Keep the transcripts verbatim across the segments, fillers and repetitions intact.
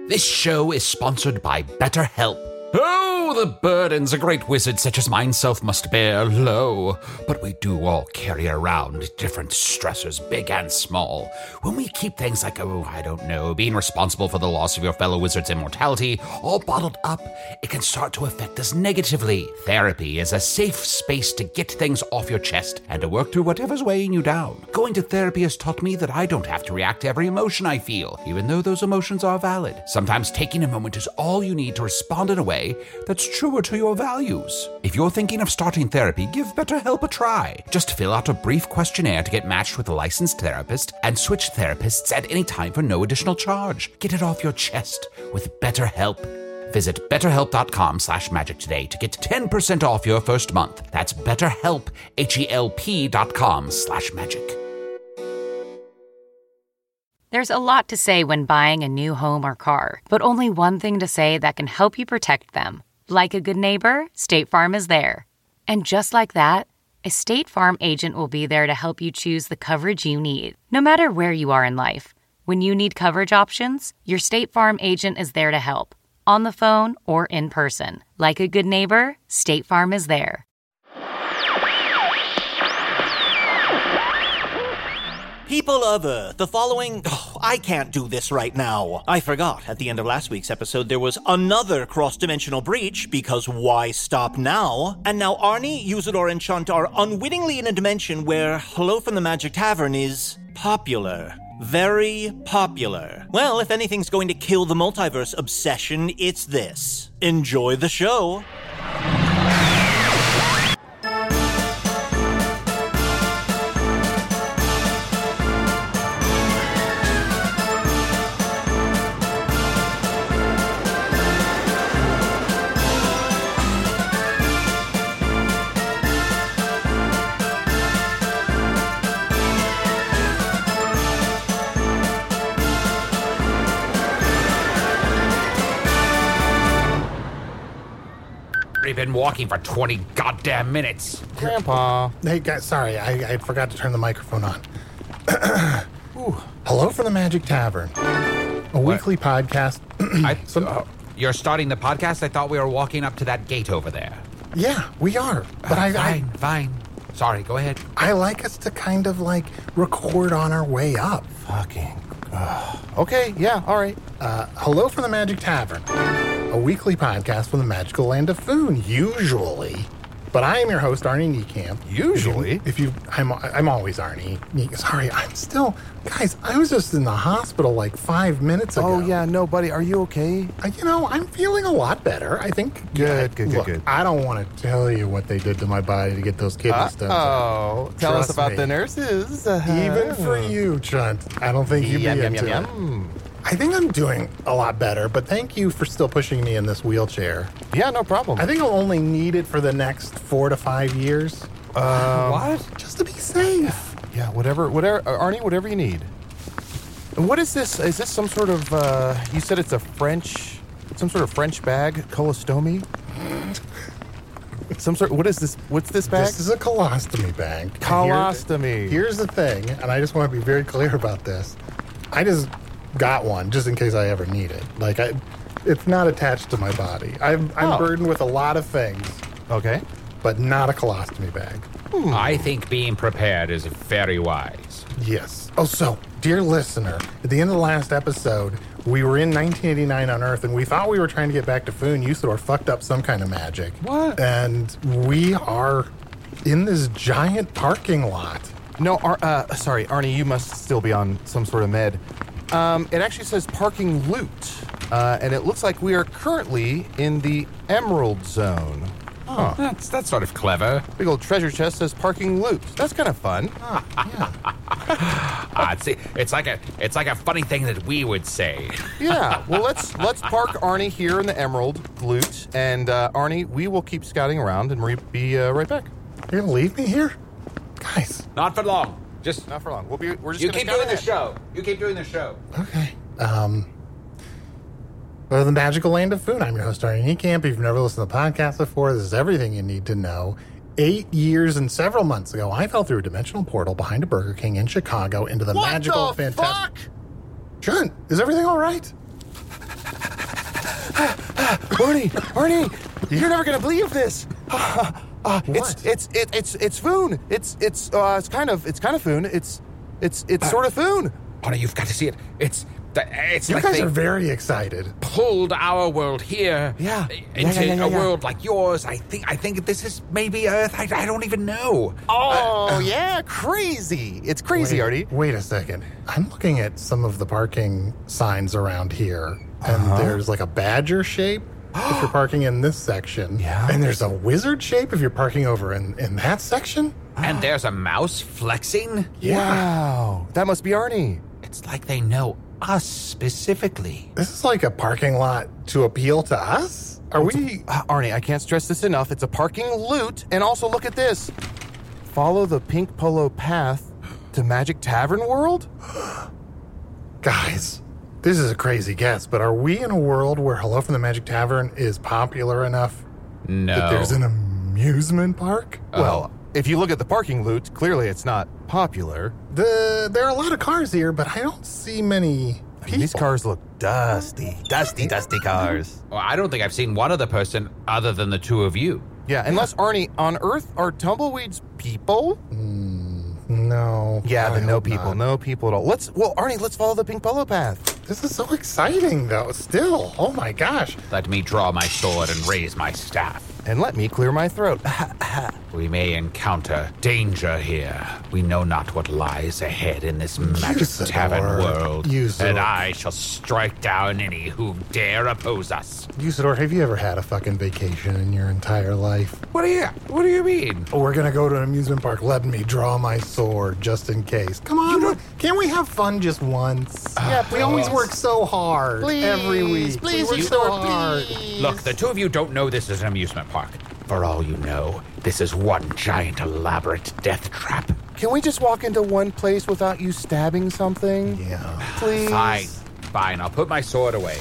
This show is sponsored by BetterHelp. Oh, the burdens a great wizard such as myself must bear, lo. But we do all carry around different stressors, big and small. When we keep things like, oh, I don't know, being responsible for the loss of your fellow wizard's immortality, all bottled up, it can start to affect us negatively. Therapy is a safe space to get things off your chest and to work through whatever's weighing you down. Going to therapy has taught me that I don't have to react to every emotion I feel, even though those emotions are valid. Sometimes taking a moment is all you need to respond in a way that's truer to your values. If you're thinking of starting therapy, give BetterHelp a try. Just fill out a brief questionnaire to get matched with a licensed therapist and switch therapists at any time for no additional charge. Get it off your chest with BetterHelp. Visit betterhelp.com slash magic today to get ten percent off your first month. That's betterhelp, H-E-L-P dot com slash magic. There's a lot to say when buying a new home or car, but only one thing to say that can help you protect them. Like a good neighbor, State Farm is there. And just like that, a State Farm agent will be there to help you choose the coverage you need, no matter where you are in life. When you need coverage options, your State Farm agent is there to help, on the phone or in person. Like a good neighbor, State Farm is there. People of Earth, the following... Oh, I can't do this right now. I forgot, at the end of last week's episode, there was another cross-dimensional breach, because why stop now? And now Arnie, Usador, and Chunt are unwittingly in a dimension where Hello from the Magic Tavern is popular. Very popular. Well, if anything's going to kill the multiverse obsession, it's this. Enjoy the show. We've been walking for twenty goddamn minutes. Grandpa. Hey, guys, sorry, I, I forgot to turn the microphone on. Hello from the Magic Tavern, a What? weekly podcast. I, Some- uh, you're starting the podcast? I thought we were walking up to that gate over there. yeah, we are. But Uh, I, fine, fine. Sorry, go ahead. I, I like us to kind of like record on our way up. Fucking. Uh, okay, yeah, all right. Uh, Hello from the Magic Tavern, a weekly podcast from the magical land of Foon, usually. But I am your host, Arnie Niekamp. Usually? If you, if you I'm, I'm always Arnie. Nie- Sorry, I'm still, guys, I was just in the hospital like five minutes ago. Oh, yeah, no, buddy, are you okay? Uh, You know, I'm feeling a lot better. I think. Good, good, good, Look, good. I don't want to tell you what they did to my body to get those kidney stones. out. Oh, tell us Trust about me. the nurses. Uh-huh. Even for you, Chunt. I don't think you'd Yum, be yum, into yum, it. yum. I think I'm doing a lot better, but thank you for still pushing me in this wheelchair. Yeah, no problem. I think I'll only need it for the next four to five years, Um, What? just to be safe. Yeah, whatever, whatever, uh, Arnie, whatever you need. And what is this? Is this some sort of, uh, you said it's a French, some sort of French bag, colostomy? Some sort, what is this, what's this bag? This is a colostomy bag. And here- Colostomy. Here's the thing, and I just want to be very clear about this. I just got one just in case I ever need it. Like, I, it's not attached to my body. I'm, I'm Oh. burdened with a lot of things, Okay. but not a colostomy bag. I think being prepared is very wise. Yes. Oh, so, dear listener, at the end of the last episode, we were in nineteen eighty-nine on Earth, and we thought we were trying to get back to Foon. Usador fucked up some kind of magic. What? And we are in this giant parking lot. No, Ar- uh, sorry, Arnie, you must still be on some sort of med. Um, it actually says parking loot, uh, and it looks like we are currently in the Emerald Zone. Huh. That's that's sort of clever. Big old treasure chest says parking loot. That's kind of fun. Ah, it's, it's like a it's like a funny thing that we would say. Yeah, well, let's let's park Arnie here in the Emerald loot, and uh, Arnie, we will keep scouting around, and we'll be uh, right back. You're gonna leave me here? Guys, Not for long. Just Not for long. We'll be. We're just. you gonna keep scout doing the ahead. show. You keep doing the show. okay. Um, well, the magical land of Foon. I'm your host, Arnie Niekamp. If you've never listened to the podcast before, this is everything you need to know. Eight years and several months ago, I fell through a dimensional portal behind a Burger King in Chicago into the What magical, the fantastic... fuck? John, is everything all right? Arnie, Arnie, you're never gonna believe this. Uh, it's it's it, it's it's Foon. It's it's uh it's kind of it's kind of Foon. It's it's it's uh, sort of Foon. Arnie, you've got to see it. It's it's you like guys they are very excited. Pulled our world here, yeah, into yeah, yeah, yeah, a yeah. world like yours. I think I think this is maybe Earth. I, I don't even know. Oh uh, uh, yeah, crazy! It's crazy, wait, Artie. Wait a second. I'm looking at some of the parking signs around here, and uh-huh. there's like a badger shape if you're parking in this section. Yeah. And there's a wizard shape if you're parking over in, in that section. And there's a mouse flexing. Yeah. Wow, that must be Arnie. It's like they know us specifically. This is like a parking lot to appeal to us? Are we... Uh, Arnie, I can't stress this enough. It's a parking loot. And also, look at this. Follow the pink polo path to Magic Tavern World? Guys, this is a crazy guess, but are we in a world where Hello from the Magic Tavern is popular enough No. that there's an amusement park? Oh. Well, if you look at the parking loot, clearly it's not popular. The there are a lot of cars here, but I don't see many I people. mean, these cars look dusty. Dusty, dusty cars. Well, I don't think I've seen one other person other than the two of you. Yeah, unless, Arnie, on Earth, are tumbleweeds people? Mm, no. Yeah, I then no hope people. not. No people at all. Let's, well, Arnie, let's follow the pink polo path. This is so exciting, though, still. Oh, my gosh. Let me draw my sword and raise my staff. And let me clear my throat. We may encounter danger here. We know not what lies ahead in this magic Usador. tavern world. Usador. And I shall strike down any who dare oppose us. Usador, have you ever had a fucking vacation in your entire life? What do you What do you mean? Oh, we're gonna go to an amusement park. Let me draw my sword just in case. Come on, look, can't we have fun just once? Yeah, we always please. work so hard Please, every week. please, we work you so Usador, hard. please. Look, the two of you don't know this is an amusement park. For all you know, this is one giant elaborate death trap. Can we just walk into one place without you stabbing something? Yeah. Please? Fine, fine. I'll put my sword away.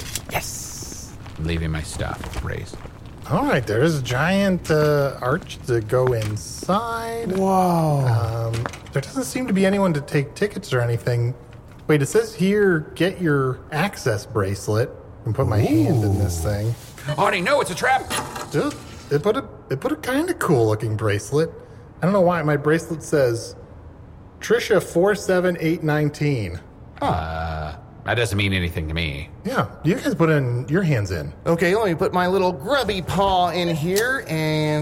Yes. I'm leaving my staff raised. All right, there's a giant uh, arch to go inside. Whoa. Um, there doesn't seem to be anyone to take tickets or anything. Wait, it says here, get your access bracelet. And put my Ooh. hand in this thing. Arnie, no, it's a trap. Dude, they put a they put a kind of cool looking bracelet. I don't know why my bracelet says Trisha four seven eight nineteen. Huh. Uh, that doesn't mean anything to me. Yeah, you guys put in your hands in. Okay, let me put my little grubby paw in here and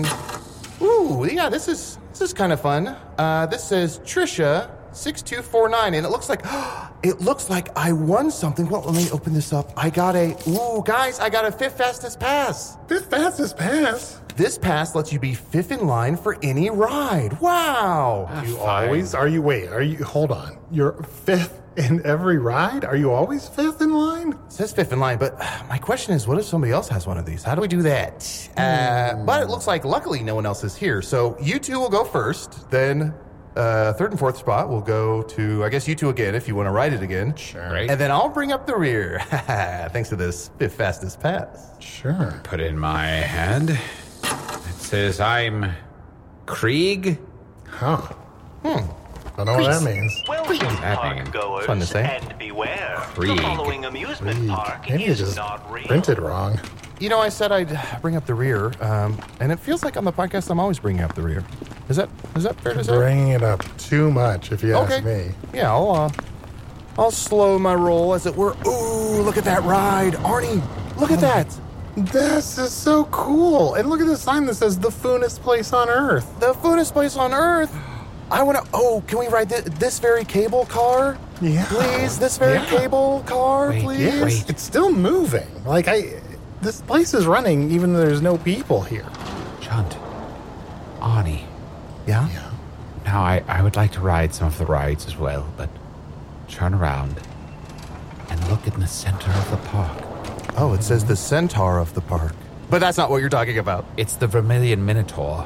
ooh, yeah, this is this is kind of fun. Uh, this says Trisha six two four nine, and it looks like it looks like I won something. Well, let me open this up. I got a ooh, guys, I got a fifth fastest pass. Fifth fastest pass. This pass lets you be fifth in line for any ride. Wow. Ah, you fine. always are you wait, are you hold on. You're fifth in every ride? Are you always fifth in line? It says fifth in line, but my question is, what if somebody else has one of these? How do we do that? Mm. Uh, but it looks like luckily no one else is here. So you two will go first, then Uh, third and fourth spot will go to, I guess, you two again if you want to ride it again. Sure. Great. And then I'll bring up the rear. Thanks to this fifth fastest pass. Sure. Put in my hand. It says I'm Krieg. Huh. Hmm. Don't know what that means. Welcome, That park mean? goers, Fun to say. and beware. Krieg. The following amusement park Maybe you is just not real. printed wrong. You know, I said I'd bring up the rear, um, and it feels like on the podcast I'm always bringing up the rear. Is that is that fair to say? Bringing it up too much, if you Okay. ask me. Yeah, I'll uh, I'll slow my roll as it were. Ooh, look at that ride, Arnie! Look at that. This is so cool. And look at the sign that says the funnest place on earth. The funnest place on earth. I want to. Oh, can we ride this, this very cable car? Yeah. Please, this very Yeah. cable car, Wait, please. Yes, Wait. it's still moving. Like I, this place is running even though there's no people here. Chunt. Arnie. Yeah. Yeah. Now, I, I would like to ride some of the rides as well, but turn around and look in the center of the park. Oh, it says the centaur of the park. But that's not what you're talking about. It's the Vermilion Minotaur.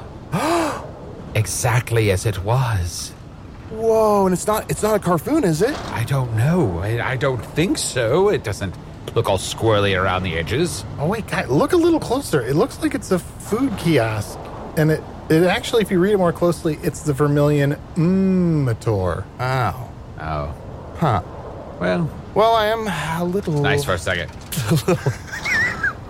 Exactly as it was. Whoa, and it's not it's not a Carfoon, is it? I don't know. I, I don't think so. It doesn't look all squirrely around the edges. Oh wait, guy, look a little closer. It looks like it's a food kiosk, and it it actually, if you read it more closely, it's the Vermilion Minotaur. Oh. Oh. Huh. Well, Well, I am a little nice for a second.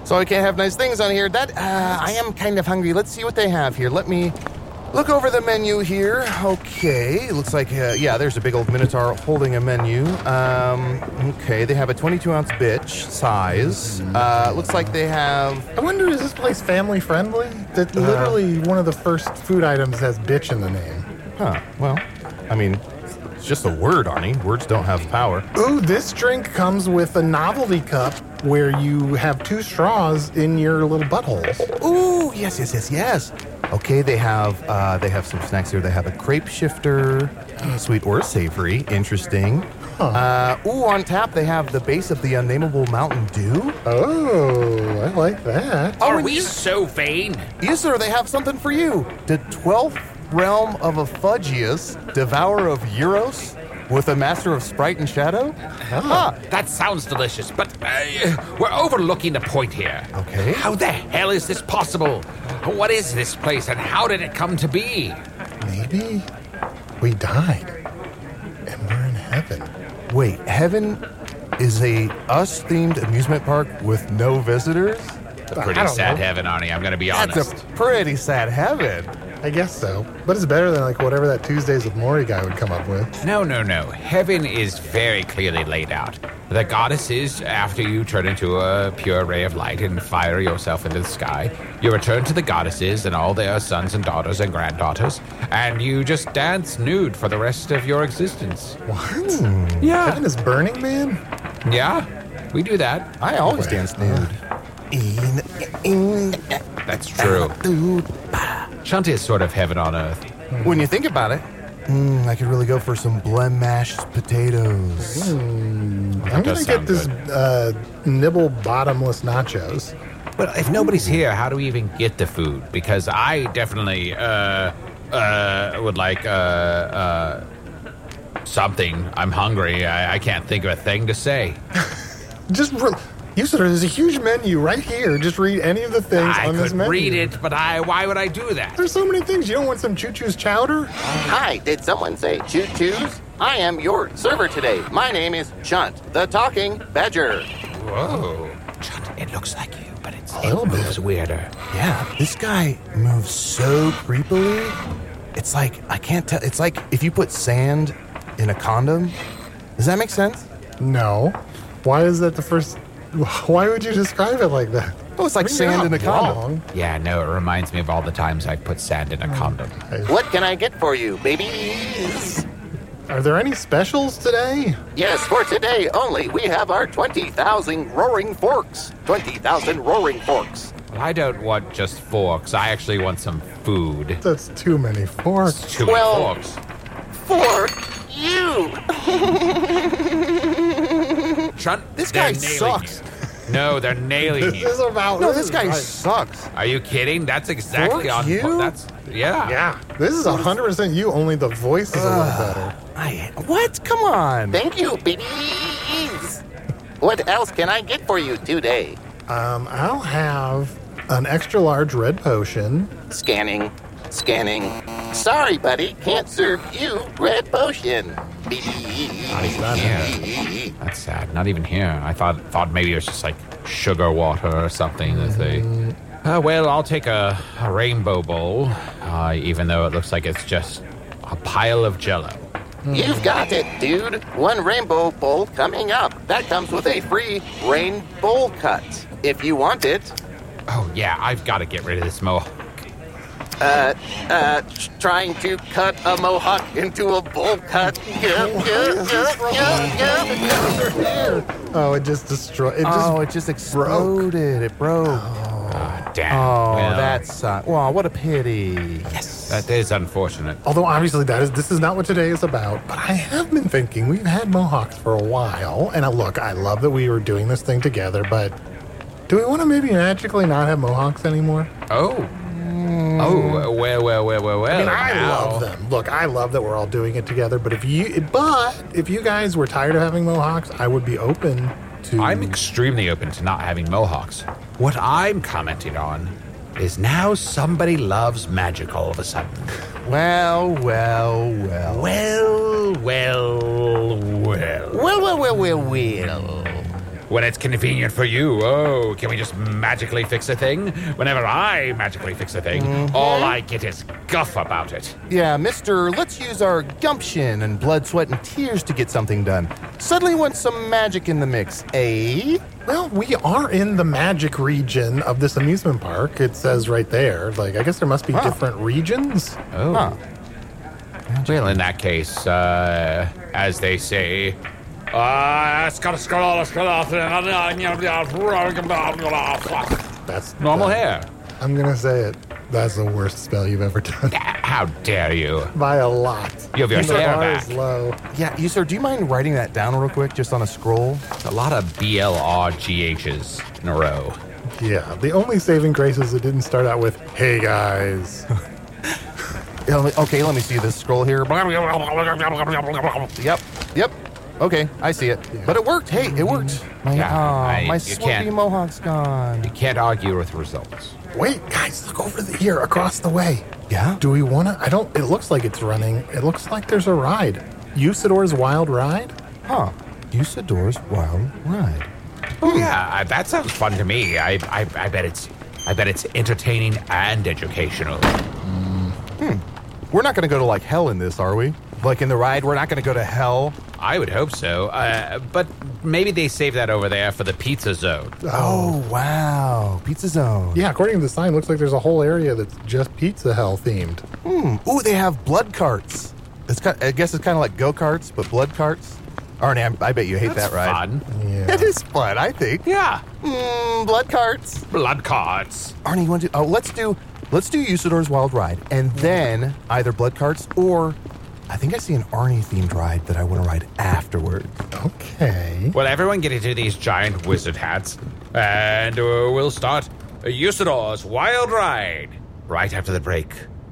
So I can't have nice things on here. That, uh, I am kind of hungry. Let's see what they have here. Let me look over the menu here. Okay, looks like, uh, yeah, there's a big old Minotaur holding a menu. Um, okay, they have a twenty-two ounce bitch size. Uh, looks like they have... I wonder, is this place family friendly? That literally one of the first food items has bitch in the name. Huh, well, I mean, it's just a word, Arnie. Words don't have power. Ooh, this drink comes with a novelty cup where you have two straws in your little buttholes. Ooh, yes, yes, yes, yes. Okay, they have uh, they have some snacks here. They have a crepe shifter, sweet or savory. Interesting. Huh. Uh, ooh, on tap they have the base of the unnameable Mountain Dew. Oh, I like that. Are and we you- so vain? Yes, sir. They have something for you. The twelfth realm of Ephugius, devourer of Euros, with a master of Sprite and Shadow. Ah, That sounds delicious, but uh, we're overlooking the point here. Okay. How the hell is this possible? What is this place, and how did it come to be? Maybe we died and we're in heaven. wait. Heaven is a us-themed amusement park with no visitors? A pretty I don't sad know. heaven, Arnie, I'm gonna be honest. That's a pretty sad heaven. I guess so. But it's better than like whatever that Tuesdays with Maury guy would come up with. No, no, no. Heaven is very clearly laid out. The goddesses, after you turn into a pure ray of light and fire yourself into the sky, you return to the goddesses and all their sons and daughters and granddaughters, and you just dance nude for the rest of your existence. What? Yeah. Heaven is Burning Man? Yeah, we do that. I always dance nude. In, in, That's true. Shunt is sort of heaven on earth. When you think about it, mm, I could really go for some blem mashed potatoes. I'm does going to get sound this uh, nibble bottomless nachos. But if nobody's here, how do we even get the food? Because I definitely uh, uh, would like uh, uh, something. I'm hungry. I, I can't think of a thing to say. Just, re- you said there's a huge menu right here. Just read any of the things I on this could menu. read it, but I why would I do that? There's so many things. You don't want some choo-choo's chowder? Hi, did someone say choo-choos? I am your server today. My name is Chunt, the talking badger. Whoa. Shunt, it looks like you, but it's, little it moves bit. weirder. Yeah, this guy moves so creepily. It's like, I can't tell. It's like if you put sand in a condom. Does that make sense? No. Why is that the first... Why would you describe it like that? Oh, it's like I mean, you're sand in not a condom. wrong. Yeah, no, it reminds me of all the times I've put sand in a condom. What can I get for you, babies? Are there any specials today? Yes, for today only, we have our twenty thousand roaring forks. twenty thousand roaring forks. Well, I don't want just forks. I actually want some food. That's too many forks. Too many Well- forks. For you. Shunt, This they're guy nailing sucks. you. No, they're nailing This you. is about... No, this guy right. sucks. Are you kidding? That's exactly Fork on. you? That's yeah. Yeah, this is one hundred percent you, only the voice is a little better. I, what? Come on. Thank you, babies. What else can I get for you today? Um, I'll have an extra large red potion. Scanning. Scanning. Sorry, buddy. Can't serve you red potion. Not even here. That's sad. Not even here. I thought thought maybe it was just like sugar water or something that they. Uh, well, I'll take a, a rainbow bowl, uh, even though it looks like it's just a pile of Jello. You've got it, dude. One rainbow bowl coming up. That comes with a free rain bowl cut. If you want it. Oh yeah, I've got to get rid of this mohawk. Uh, uh, tr- trying to cut a mohawk into a bowl cut. Yeah, yeah, yeah, yeah, yeah. Oh, it just destroyed. It just Oh, it just exploded. It broke. Ah, damn. Oh, Well, that's uh, wow, what a pity. yes. That is unfortunate. Although obviously that is this is not what today is about, but I have been thinking we've had mohawks for a while, and I, look, I love that we were doing this thing together, but do we want to maybe magically not have mohawks anymore? Oh. Oh, well, well, well, well, well. I mean, I now. love them. Look, I love that we're all doing it together. But if you, but if you guys were tired of having mohawks, I would be open to. I'm extremely open to not having mohawks. What I'm commenting on is now somebody loves magic all of a sudden. Well, well, well. Well, well, well. Well, well, well, well, well. when it's convenient for you. Oh, can we just magically fix a thing? Whenever I magically fix a thing, mm-hmm. all I get is guff about it. Yeah, mister, let's use our gumption and blood, sweat, and tears to get something done. Suddenly want some magic in the mix, eh? Well, we are in the magic region of this amusement park. It says right there. Like, I guess there must be huh. different regions. Oh. Huh. Well, in that case, uh, as they say, uh, that's normal hair. I'm going to say it. That's the worst spell you've ever done. How dare you? By a lot. You have your hair back. Is low. Yeah, you sir, do you mind writing that down real quick, just on a scroll? It's a lot of B L R G H's in a row. Yeah, the only saving grace is it didn't start out with, hey guys. Okay, let me see this scroll here. Yep, yep. Okay, I see it. Yeah. But it worked. Hey, it worked. My, yeah, oh, I, my swarthy mohawk's gone. You can't argue with results. Wait, guys, look over the, here, across the way. Yeah? Do we want to? I don't, it looks like it's running. It looks like there's a ride. Usador's Wild Ride? Huh. Usador's Wild Ride. Oh, hmm. yeah, that sounds fun to me. I, I, I bet it's, I bet it's entertaining and educational. Mm. Hmm. We're not going to go to, like, hell in this, are we? Like, in the ride, we're not going to go to hell? I would hope so. Uh, but maybe they save that over there for the pizza zone. Oh, wow. Pizza zone. Yeah, according to the sign, looks like there's a whole area that's just Pizza Hell themed. Hmm. Ooh, they have blood carts. It's kind, I guess it's kind of like go-karts, but blood carts. Arnie, I, I bet you hate That's that ride. Fun. Yeah. It is fun, I think. Yeah. Mm, blood carts. Blood carts. Arnie, you want to? Oh, let's do. Let's do Usador's Wild Ride, and then either blood carts or I think I see an Arnie-themed ride that I want to ride afterwards. Okay. Well, everyone get into these giant wizard hats, and uh, we'll start Usador's Wild Ride right after the break.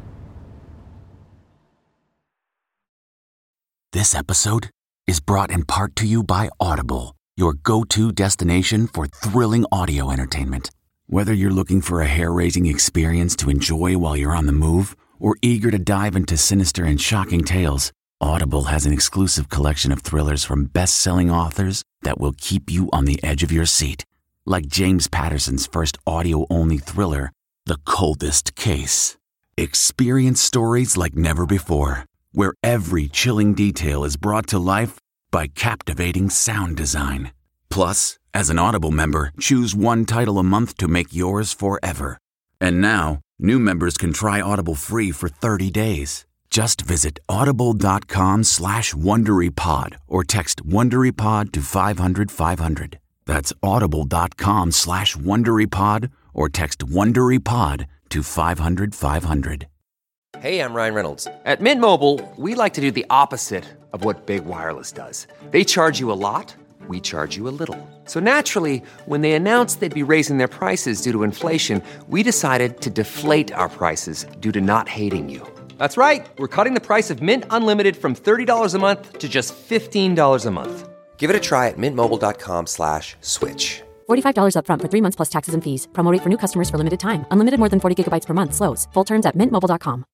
This episode is brought in part to you by Audible, your go-to destination for thrilling audio entertainment. Whether you're looking for a hair-raising experience to enjoy while you're on the move, or eager to dive into sinister and shocking tales, Audible has an exclusive collection of thrillers from best-selling authors that will keep you on the edge of your seat. Like James Patterson's first audio-only thriller, The Coldest Case. Experience stories like never before, where every chilling detail is brought to life by captivating sound design. Plus, as an Audible member, choose one title a month to make yours forever. And now, new members can try Audible free for thirty days. Just visit audible.com slash WonderyPod or text WonderyPod to five hundred five hundred. That's audible.com slash WonderyPod or text WonderyPod to five hundred five hundred. Hey, I'm Ryan Reynolds. At Mint Mobile, we like to do the opposite of what Big Wireless does. They charge you a lot. We charge you a little. So naturally, when they announced they'd be raising their prices due to inflation, we decided to deflate our prices due to not hating you. That's right. We're cutting the price of Mint Unlimited from thirty dollars a month to just fifteen dollars a month. Give it a try at mintmobile.com slash switch. forty-five dollars up front for three months plus taxes and fees. Promo rate for new customers for limited time. Unlimited more than forty gigabytes per month. Slows full terms at mint mobile dot com.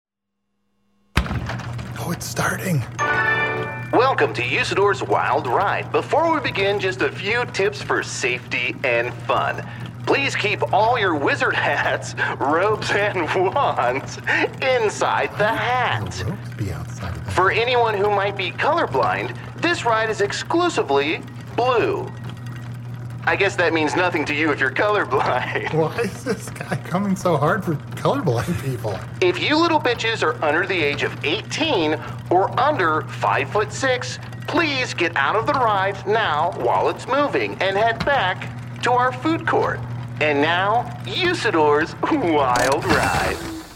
Oh, it's starting. Welcome to Usador's Wild Ride. Before we begin, just a few tips for safety and fun. Please keep all your wizard hats, robes, and wands inside the hat. Robes be outside of the For anyone who might be colorblind, this ride is exclusively blue. I guess that means nothing to you if you're colorblind. Why is this guy coming so hard for colorblind people? If you little bitches are under the age of eighteen or under five foot six, please get out of the ride now while it's moving and head back to our food court. And now, Usador's Wild Ride.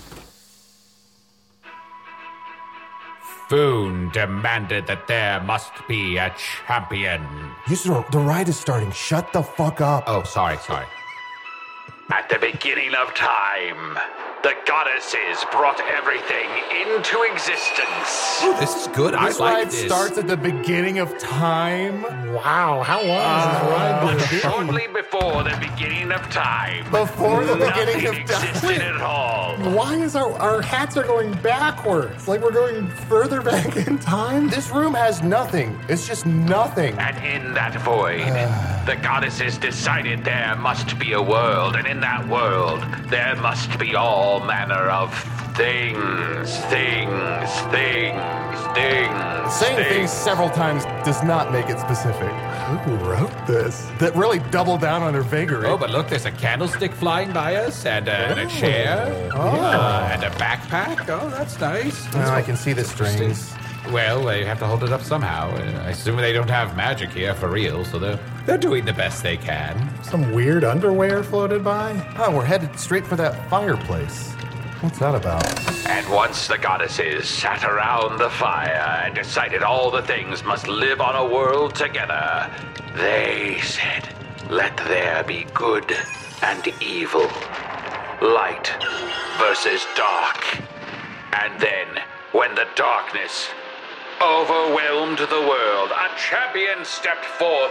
Foon demanded that there must be a champion. Usador, the ride is starting. Shut the fuck up. Oh, sorry, sorry. At the beginning of time, The goddesses brought everything into existence. Oh, this is good. This I like ride this. starts at the beginning of time. Wow, how long is this ride going to be? Shortly before the beginning of time. Before the beginning Nothing of time. existed at all. Why is our, our hats are going backwards? Like we're going further back in time? This room has nothing. It's just nothing. And in that void, the goddesses decided there must be a world, and in that world, there must be all manner of things, things, things, things. Saying things several times does not make it specific. Who wrote this? That really double down on her vagary. Oh, but look, there's a candlestick flying by us, and, uh, and a chair, uh, and a backpack. Oh, that's nice. Oh, I can see the strings. Well, they have to hold it up somehow. Uh, I assume they don't have magic here for real, so they're, they're doing the best they can. Some weird underwear floated by? Oh, we're headed straight for that fireplace. What's that about? And once the goddesses sat around the fire and decided all the things must live on a world together, they said, let there be good and evil, light versus dark. And then, when the darkness overwhelmed the world, a champion stepped forth,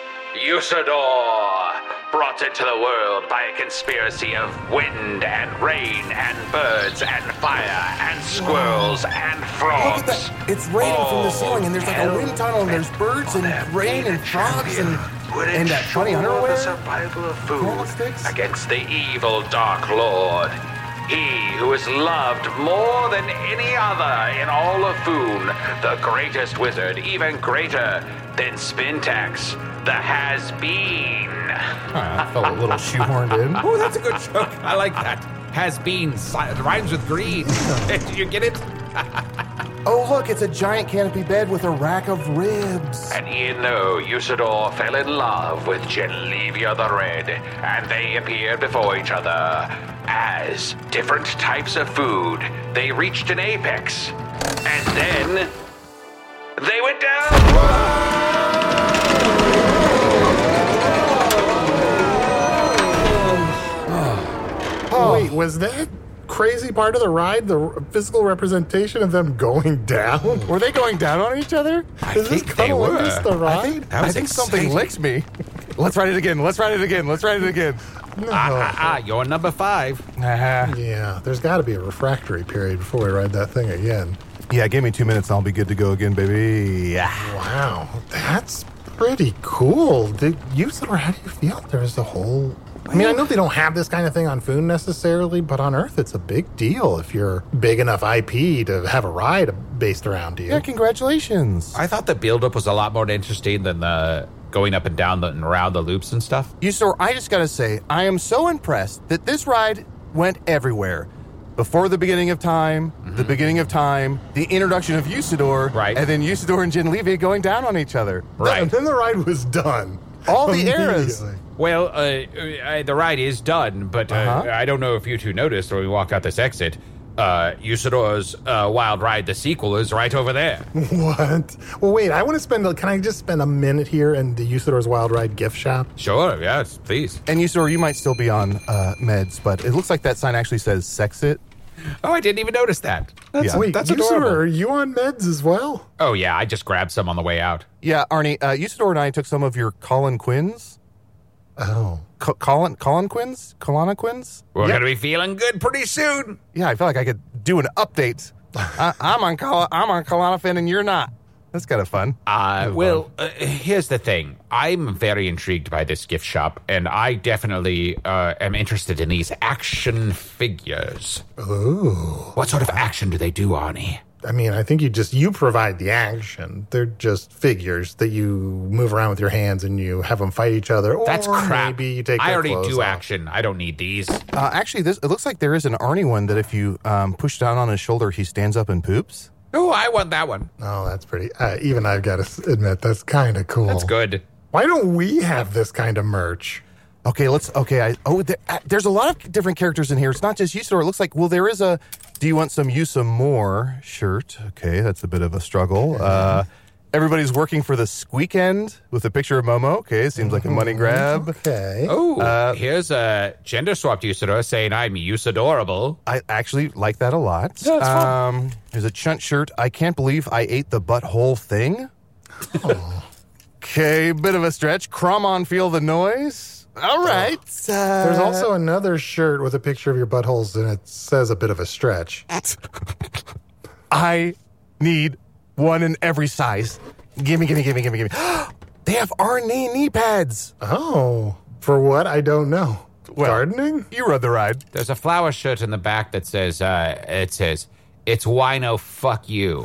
Usador, brought into the world by a conspiracy of wind and rain and birds and fire and squirrels and frogs. Look at that. It's raining from the ceiling, and there's like a wind tunnel, and there's birds and rain and frogs and, and that funny underwear. The survival of food Candlesticks? against the evil Dark Lord. He who is loved more than any other in all of Foon, the greatest wizard, even greater than Spintax, the has-been. I felt a little shoehorned in. Oh, that's a good joke. I like that. Has been. It rhymes with green. Did you get it? Oh, look, it's a giant canopy bed with a rack of ribs. And e'en though Usador fell in love with Genlevia the Red, and they appeared before each other as different types of food, they reached an apex. And then they went down. Oh, wait, was that crazy part of the ride the physical representation of them going down? Were they going down on each other? I Is this think they cunnilingus were. the ride? I think, That was I think something exciting. licks me. Let's write it again. Let's write it again. Let's write it again. No. Ah, ah, ah, you're number five. Ah. Yeah, there's got to be a refractory period before we ride that thing again. Yeah, give me two minutes and I'll be good to go again, baby. Yeah. Wow, that's pretty cool. Did you, how do you feel? There's a whole... I mean, I know they don't have this kind of thing on Foon necessarily, but on Earth it's a big deal if you're big enough I P to have a ride based around you. Yeah, congratulations. I thought the build-up was a lot more interesting than the going up and down the, and around the loops and stuff. Usador, I just gotta say, I am so impressed that this ride went everywhere. Before the beginning of time, mm-hmm. the beginning of time, the introduction of Usador, right. and then Usador and Genlevia going down on each other. Right. And then the ride was done. All the eras. Well, uh, uh, the ride is done, but uh, Uh-huh. I don't know if you two noticed when we walked out this exit. Uh, Usador's uh, Wild Ride, the sequel, is right over there. What? Well, wait, I want to spend, a, can I just spend a minute here in the Usador's Wild Ride gift shop? Sure, yes, please. And Usador, you might still be on uh, meds, but it looks like that sign actually says sex it. Oh, I didn't even notice that. That's, Yeah. Wait, that's Usador, adorable. are you on meds as well? Oh, yeah, I just grabbed some on the way out. Yeah, Arnie, uh, Usador and I took some of your Colin Quins. Oh. Co- Colin Colin Quins? Colana Quins? We're Yep. going to be feeling good pretty soon. Yeah, I feel like I could do an update. I, I'm on Col- I'm on Klonopin and you're not. That's kind of fun. Uh, well, uh, here's the thing. I'm very intrigued by this gift shop, and I definitely uh, am interested in these action figures. Ooh. What sort of action do they do, Arnie? I mean, I think you just, you provide the action. They're just figures that you move around with your hands and you have them fight each other. Or That's crap. maybe you take I their already clothes do off. action. I don't need these. Uh, actually, this it looks like there is an Arnie one that if you um, push down on his shoulder, he stands up and poops. Oh, I want that one. Oh, that's pretty, uh, even I've got to admit, that's kind of cool. That's good. Why don't we have this kind of merch? Okay, let's. Okay, I oh, there, uh, there's a lot of different characters in here. It's not just Usador. It looks like well, there is a. Do you want some Usa more shirt? Okay, that's a bit of a struggle. Uh, Everybody's working for the Squeakend with a picture of Momo. Okay, seems like a money grab. Okay. Oh, Uh, here's a gender-swapped Usador saying I'm Usadorable. I actually like that a lot. Yeah, it's fun. Um, there's a Chunt shirt. I can't believe I ate the butthole thing. Okay, bit of a stretch. Crom on, feel the noise. All right. Uh, There's also another shirt with a picture of your buttholes, and it says a bit of a stretch. I need one in every size. Gimme, gimme, gimme, gimme, gimme. They have Arnie knee pads. Oh, for what? I don't know. Well, Gardening? You rode the ride. There's a flower shirt in the back that says, uh, it says, it's wino, fuck you.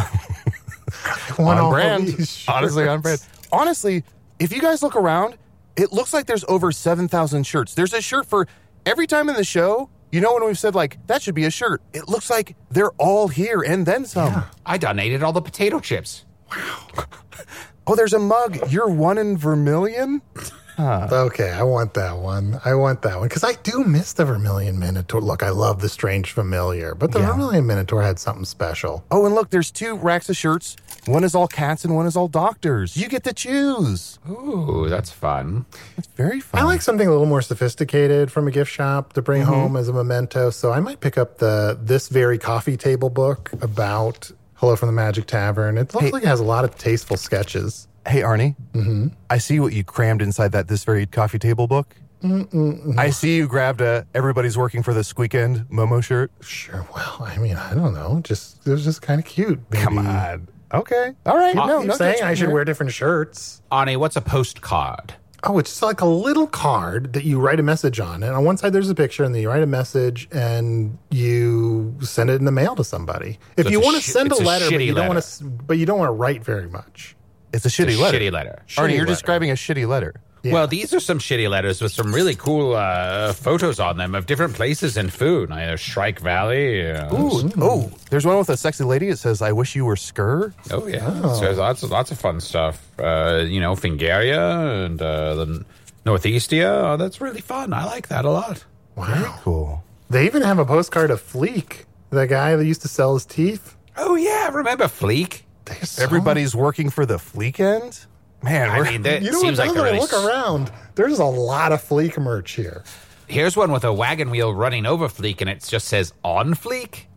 On brand. Honestly, on brand. Honestly, if you guys look around, it looks like there's over seven thousand shirts. There's a shirt for every time in the show. You know when we've said, like, that should be a shirt. It looks like they're all here and then some. Yeah. I donated all the potato chips. Wow. Oh, there's a mug. You're one in Vermilion? Huh. Okay, I want that one. I want that one. Because I do miss the Vermilion Minotaur. Look, I love the Strange Familiar, but the Yeah. Vermilion Minotaur had something special. Oh, and look, there's two racks of shirts. One is all cats and one is all doctors. You get to choose. Ooh, that's fun. It's very fun. I like something a little more sophisticated from a gift shop to bring Mm-hmm. home as a memento. So I might pick up the This Very Coffee Table book about Hello from the Magic Tavern. It looks Hey. like it has a lot of tasteful sketches. Hey, Arnie. Mm-hmm. I see what you crammed inside that This Very Coffee Table book. Mm-mm-mm. I see you grabbed a Everybody's Working for the Squeakend Momo shirt. Sure. Well, I mean, I don't know. Just it was just kind of cute. Maybe. Come on. Okay. All right. Uh, no, keep no saying judgment I should here. wear different shirts. Ani, what's a postcard? Oh, it's just like a little card that you write a message on. And on one side, there's a picture, and then you write a message and you send it in the mail to somebody. If So you it's a want to sh- send a it's a letter, but shitty you don't want letter. to, but you don't want to write very much. It's a shitty It's a letter. shitty letter. Arnie, Shitty you're letter. describing a shitty letter. Yeah. Well, these are some shitty letters with some really cool uh, photos on them of different places and food. I know Shrike Valley. Uh, Ooh, oh, there's one with a sexy lady. It says, I wish you were Skur. Oh, yeah. So there's lots of, lots of fun stuff. Uh, you know, Fingaria and uh, the Northeastia. Oh, that's really fun. I like that a lot. Wow. Cool. They even have a postcard of Fleek, the guy that used to sell his teeth. Oh, yeah. Remember Fleek? There's so- Everybody's working for the Fleekend? Man, I we're- mean, that You know seems what? like Now a that I really... look around. There's a lot of Fleek merch here. Here's one with a wagon wheel running over Fleek, and it just says on Fleek.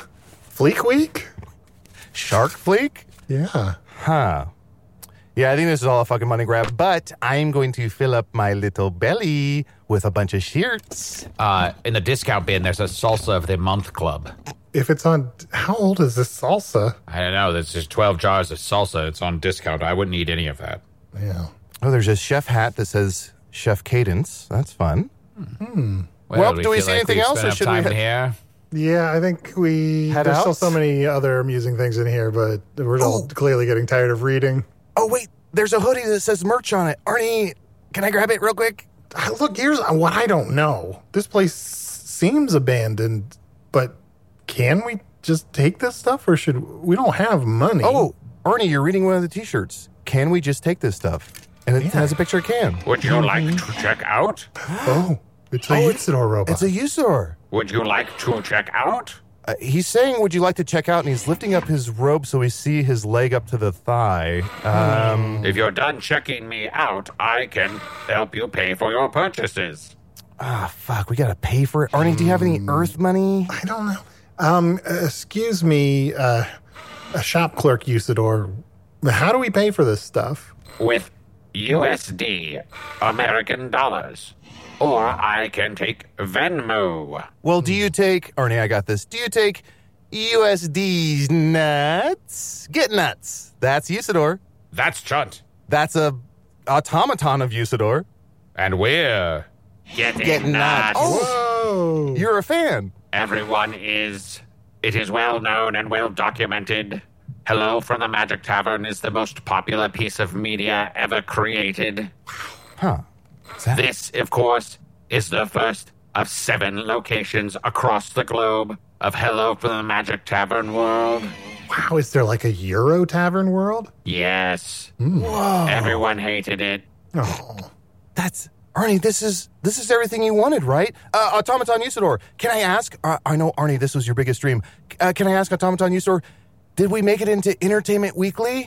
Fleek Week? Shark Fleek? Yeah. Huh. Yeah, I think this is all a fucking money grab, but I'm going to fill up my little belly with a bunch of shirts. Uh, in the discount bin, there's a Salsa of the Month Club. If it's on, how old is this salsa? I don't know. There's just twelve jars of salsa. It's on discount. I wouldn't eat any of that. Yeah. Oh, there's a chef hat that says Chef Cadence. That's fun. Well, do we feel see anything we've else, spent or should enough we time head- here? Yeah, I think we. Head there's out? still so many other amusing things in here, but we're all Oh. clearly getting tired of reading. Oh, wait, there's a hoodie that says merch on it. Arnie, can I grab it real quick? Ah, Look, here's what I don't know. This place seems abandoned, but can we just take this stuff, or should we? Don't have money. Oh, Arnie, you're reading one of the t-shirts. Can we just take this stuff? And it Yeah. has a picture of Can. Would you like to check out? oh, it's a Oh, it's- Usador robot. It's a Usador. Would you like to check out? Uh, he's saying, would you like to check out? And he's lifting up his robe so we see his leg up to the thigh. Um, If you're done checking me out, I can help you pay for your purchases. ah, fuck, we gotta pay for it. Arnie, do you have any Earth money? I don't know. Um, uh, excuse me, uh, a shop clerk Usador. How do we pay for this stuff? With U S D, American dollars. Or I can take Venmo. Well, do you take, Arnie, I got this. Do you take U S D's nuts? Get nuts. That's Usador. That's Chunt. That's a automaton of Usador. And we're getting, Get nuts. nuts. Whoa! You're a fan. Everyone is. It is well known and well documented. Hello from the Magic Tavern is the most popular piece of media ever created. Huh. Is that- This, of course, is the first of seven locations across the globe of Hello from the Magic Tavern world. Wow, is there like a Euro Tavern world? Yes. Whoa. Everyone hated it. Oh, That's Arnie. This is this is everything you wanted, right? Uh, Automaton Usador. Can I ask? Uh, I know, Arnie, this was your biggest dream. Uh, can I ask Automaton Usador? Did we make it into Entertainment Weekly?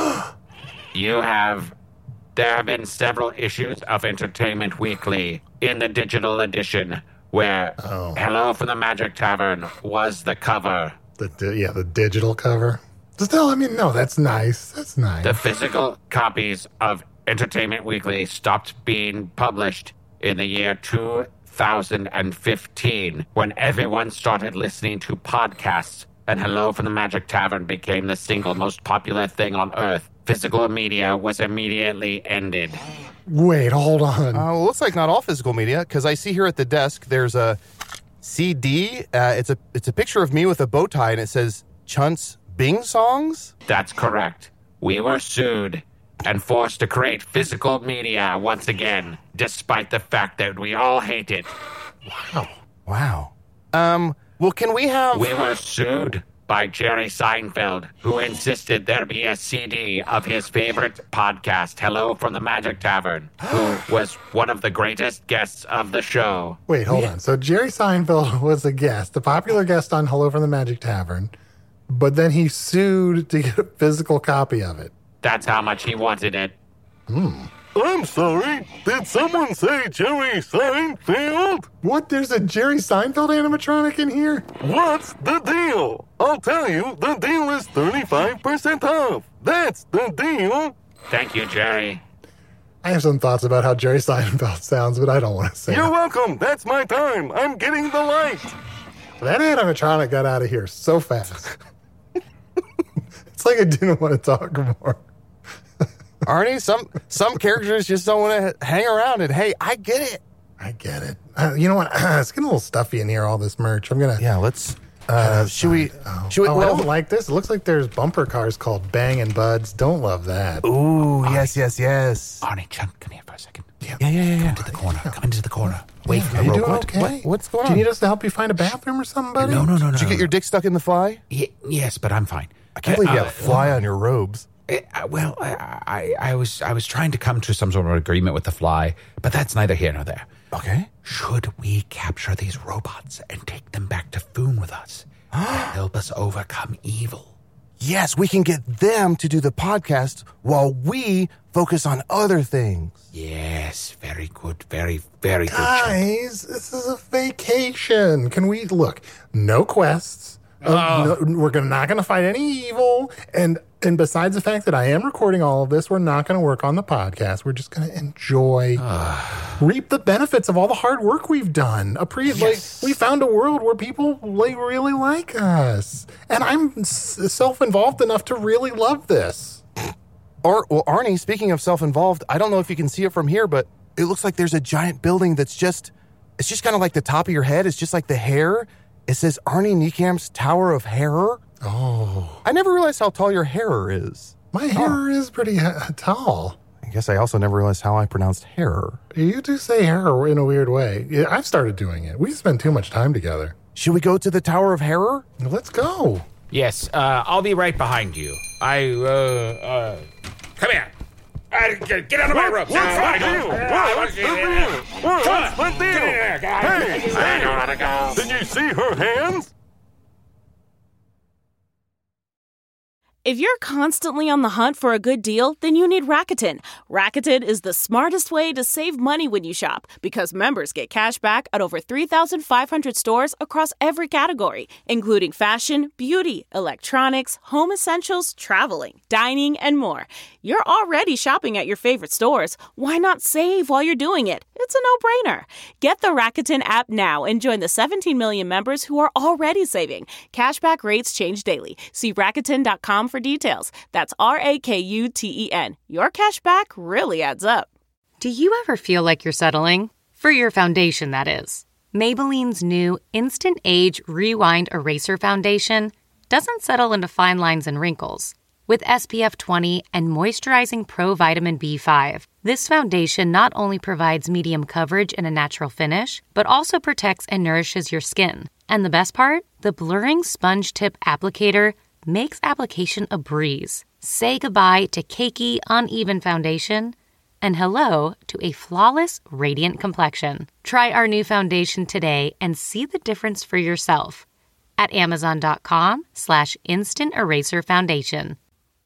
You have... There have been several issues of Entertainment Weekly in the digital edition where Oh. Hello from the Magic Tavern was the cover. The di- yeah, the digital cover. Still, I mean, no, that's nice. That's nice. The physical copies of Entertainment Weekly stopped being published in the year two thousand fifteen when everyone started listening to podcasts and Hello from the Magic Tavern became the single most popular thing on Earth. Physical media was immediately ended. Wait, hold on. Uh, well, it looks like not all physical media, because I see here at the desk there's a C D. Uh, it's a it's a picture of me with a bow tie, and it says Chunt's Bing songs. That's correct. We were sued and forced to create physical media once again, despite the fact that we all hate it. Wow. Wow. Um. Well, can we have? We were sued by Jerry Seinfeld, who insisted there be a C D of his favorite podcast, Hello from the Magic Tavern, who was one of the greatest guests of the show. Wait, hold on. So Jerry Seinfeld was a guest, a popular guest on Hello from the Magic Tavern, but then he sued to get a physical copy of it. That's how much he wanted it. Hmm. I'm sorry. Did someone say Jerry Seinfeld? What? There's a Jerry Seinfeld animatronic in here? What's the deal? I'll tell you, the deal is thirty-five percent off. That's the deal. Thank you, Jerry. I have some thoughts about how Jerry Seinfeld sounds, but I don't want to say You're it. welcome. That's my time. I'm getting the light. That animatronic got out of here so fast. It's like I didn't want to talk more. Arnie, some some characters just don't want to hang around, and hey, I get it. I get it. Uh, you know what? It's getting a little stuffy in here, all this merch. I'm going to... Yeah, let's... Uh, should we... Oh, Should we... oh I well, don't like this. It looks like there's bumper cars called Bang and Buds. Don't love that. Ooh, yes, yes, yes. Arnie, Chunt, come here for a second. Yeah, yeah, yeah. yeah. Come into the corner. Come into the corner. Wait for Are the you rope. doing What? okay? What? What's going Do you on? need us to help you find a bathroom or something, buddy? No, no, no, no. Did you get no. your dick stuck in the fly? Ye- yes, but I'm fine. I can't believe you Uh, have a fly on your robes. Uh, uh, well, I, I, I was I was trying to come to some sort of agreement with the fly, but that's neither here nor there. Okay. Should we capture these robots and take them back to Foon with us to help us overcome evil? Yes, we can get them to do the podcast while we focus on other things. Yes, very good, very, very good. Chunt. Guys, this is a vacation. Can we... Look, no quests. Uh, no, we're gonna, not going to fight any evil. And and besides the fact that I am recording all of this, we're not going to work on the podcast. We're just going to enjoy, reap the benefits of all the hard work we've done. Appre- Yes. Like, we found a world where people like really like us. And I'm s- self-involved enough to really love this. Or, well, Arnie, speaking of self-involved, I don't know if you can see it from here, but it looks like there's a giant building that's just, it's just kind of like the top of your head. It's just like the hair. It says Arnie Niecamp's Tower of Hair. Oh. I never realized how tall your hair is. My hair is pretty uh, tall. I guess I also never realized how I pronounced hair. You do say hair in a weird way. Yeah, I've started doing it. We spend too much time together. Should we go to the Tower of Hair? Let's go. Yes, uh, I'll be right behind you. I, uh, uh, come here. Uh, get, get out of my rope. What's the deal? What's the deal? What's the deal? Hey, hey! Did you see her hands? If you're constantly on the hunt for a good deal, then you need Rakuten. Rakuten is the smartest way to save money when you shop because members get cash back at over three thousand five hundred stores across every category, including fashion, beauty, electronics, home essentials, traveling, dining, and more. You're already shopping at your favorite stores. Why not save while you're doing it? It's a no-brainer. Get the Rakuten app now and join the seventeen million members who are already saving. Cashback rates change daily. See Rakuten dot com for details. That's R A K U T E N. Your cash back really adds up. Do you ever feel like you're settling? For your foundation, that is. Maybelline's new Instant Age Rewind Eraser Foundation doesn't settle into fine lines and wrinkles. With S P F twenty and moisturizing Pro Vitamin B five, this foundation not only provides medium coverage and a natural finish, but also protects and nourishes your skin. And the best part? The blurring sponge tip applicator makes application a breeze. Say goodbye to cakey, uneven foundation and hello to a flawless, radiant complexion. Try our new foundation today and see the difference for yourself. at amazon.com slash instant eraser foundation.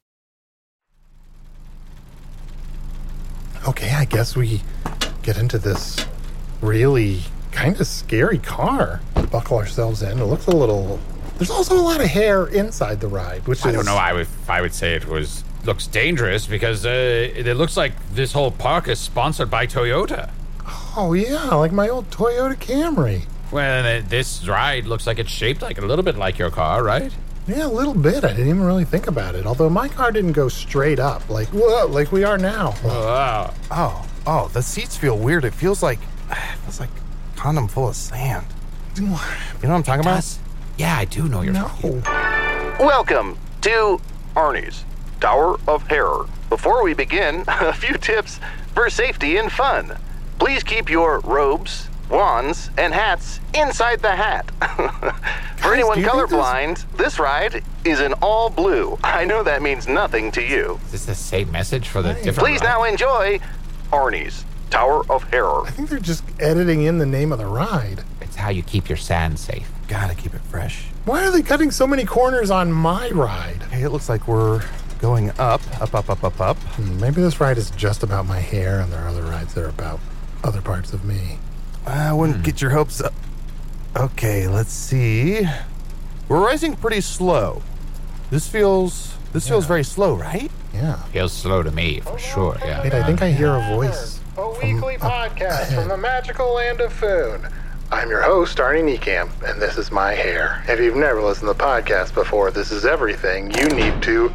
Okay, I guess we get into this really kind of scary car. Buckle ourselves in. It looks a little... There's also a lot of hair inside the ride, which I is... don't know. I would, I would say it was looks dangerous because uh, it looks like this whole park is sponsored by Toyota. Oh, yeah, like my old Toyota Camry. Well, uh, this ride looks like it's shaped like a little bit like your car, right? Yeah, a little bit. I didn't even really think about it. Although my car didn't go straight up, like whoa, like we are now. Oh, wow. Oh, oh, the seats feel weird. It feels like, it feels like a condom full of sand. You know what I'm talking about? Yeah, I do know you're No. talking. Welcome to Arnie's Tower of Terror. Before we begin, a few tips for safety and fun. Please keep your robes, wands, and hats inside the hat. For anyone do you think colorblind, this ride is in all blue. I know that means nothing to you. Is this the same message for the Hey. different Please ride? now enjoy Arnie's Tower of Terror. I think they're just editing in the name of the ride. It's how you keep your sand safe. Gotta keep it fresh. Why are they cutting so many corners on my ride? Hey, it looks like we're going up, up, up, up, up, up. Hmm, maybe this ride is just about my hair, and there are other rides that are about other parts of me. I wouldn't get your hopes up. Okay, let's see. We're rising pretty slow. This feels this feels very slow, right? Yeah. Feels slow to me, for sure, yeah. Wait, I think I hear a voice. A from weekly up podcast ahead. from the magical land of Foon. I'm your host, Arnie Niekamp, and this is my hair. If you've never listened to the podcast before, this is everything you need to...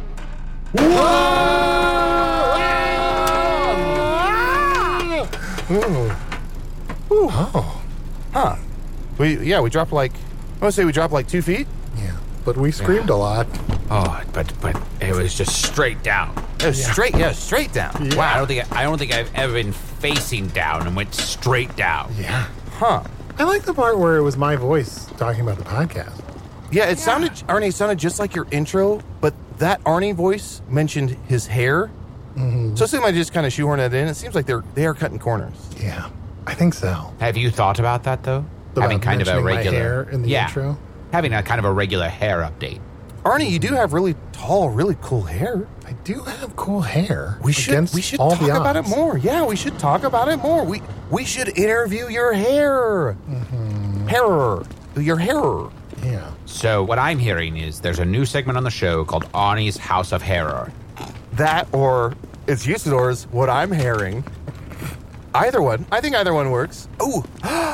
Ooh. Oh. Huh. We yeah, we dropped like I want to say we dropped like two feet. Yeah. But we screamed a lot. Oh, but but it was just straight down. It was straight, yeah, straight down. Yeah. Wow, I don't think I don't think I've ever been facing down and went straight down. Yeah. Huh. I like the part where it was my voice talking about the podcast. Yeah, it sounded Arnie it sounded just like your intro, but that Arnie voice mentioned his hair. Mm-hmm. So somebody just kind of shoehorned that in. It seems like they're they are cutting corners. Yeah. I think so. Have you thought about that though? About having kind of a mentioning my regular hair in the yeah, intro? having a kind of a regular hair update. Arnie, you do have really tall, really cool hair. I do have cool hair. We should against we should all talk the about it odds. more. Yeah, we should talk about it more. We we should interview your hair. Mm-hmm. Hair. Your hair. Yeah. So what I'm hearing is there's a new segment on the show called Arnie's House of Horror. That or it's Usador's what I'm hearing. Either one. I think either one works. Oh.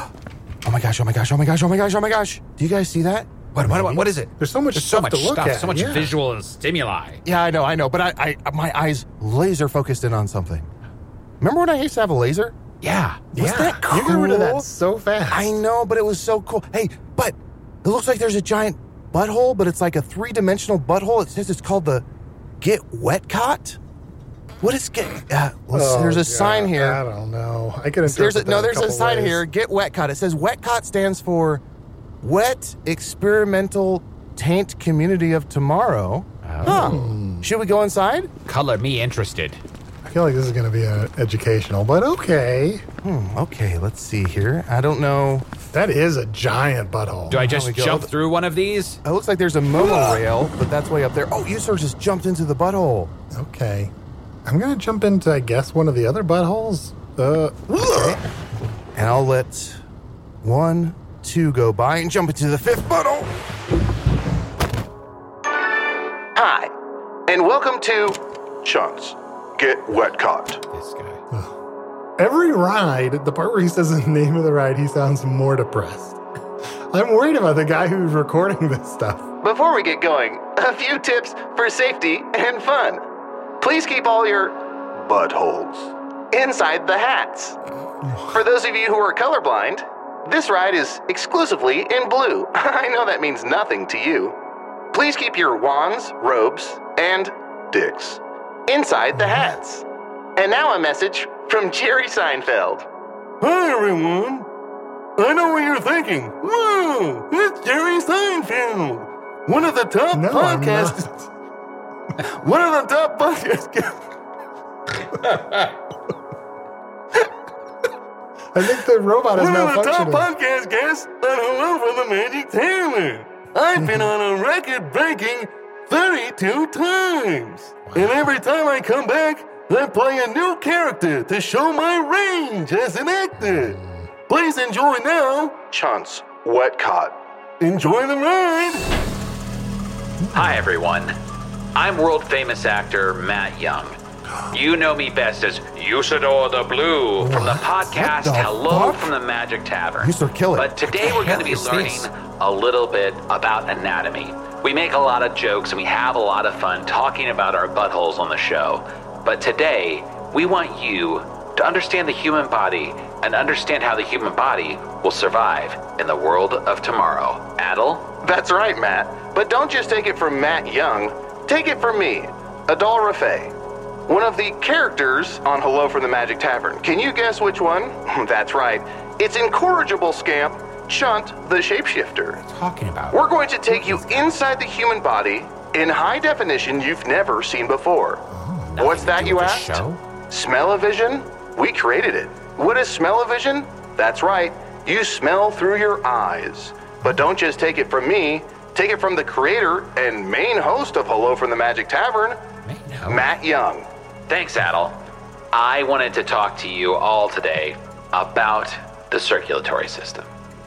Oh my gosh, oh my gosh, oh my gosh, oh my gosh, oh my gosh. Do you guys see that? What what what, what is it? There's so much There's so stuff much to look stuff, at. so much yeah. visual and stimuli. Yeah, I know, I know, but I, I my eyes laser focused in on something. Remember when I used to have a laser? Yeah. Was yeah. that cool? You got rid of that so fast. I know, but it was so cool. Hey, but it looks like there's a giant butthole, but it's like a three-dimensional butthole. It says it's called the Get Wet Cot. What is Get? Uh, let's, Oh, there's a God, sign here. I don't know. I can interpret There's a, that no, a there's a couple sign ways. here. Get Wet Cot. It says Wet Cot stands for Wet Experimental Taint Community of Tomorrow. Huh. Should we go inside? Color me interested. I feel like this is going to be uh, educational, but okay. Hmm, okay, let's see here. I don't know. That is a giant butthole. Do I we just go. jump through one of these? It looks like there's a monorail, but that's way up there. Oh, you sort of just jumped into the butthole. Okay. I'm going to jump into, I guess, one of the other buttholes. Uh, okay. And I'll let one, two go by and jump into the fifth butthole. Hi, and welcome to Chunks Get Wet Cot. This guy. Every ride, the part where he says the name of the ride, he sounds more depressed. I'm worried about the guy who's recording this stuff. Before we get going, a few tips for safety and fun. Please keep all your buttholes inside the hats. For those of you who are colorblind, this ride is exclusively in blue. I know that means nothing to you. Please keep your wands, robes, and dicks inside the hats. And now a message from Jerry Seinfeld. Hi, everyone. I know what you're thinking. Whoa, it's Jerry Seinfeld. One of the top No, I'm podcasts. One of the top podcasts. I think the robot is One of the top malfunctioning. podcast guests on Hello from the Magic Taylor. I've been on a record-breaking thirty-two times. And every time I come back, I play a new character to show my range as an actor. Please enjoy now. Chance, Wetcott. Enjoy the ride. Hi, everyone. I'm world-famous actor Matt Young. You know me best as Usador the Blue from the podcast the Hello fuck? from the Magic Tavern. Usador, kill it. But today What the we're going to be hell is learning this? a little bit about anatomy. We make a lot of jokes and we have a lot of fun talking about our buttholes on the show. But today, we want you to understand the human body and understand how the human body will survive in the world of tomorrow. Adel? That's right, Matt. But don't just take it from Matt Young. Take it from me, Adol Rafay, one of the characters on Hello from the Magic Tavern. Can you guess which one? That's right. It's incorrigible scamp, Chunt the Shapeshifter. Talking about. We're going to take you inside the human body in high definition you've never seen before. What's that, you asked? Show? Smell-o-vision? We created it. What is smell-o-vision? That's right. You smell through your eyes. But don't just take it from me. Take it from the creator and main host of Hello from the Magic Tavern, Matt Young. Thanks, Adel. I wanted to talk to you all today about the circulatory system.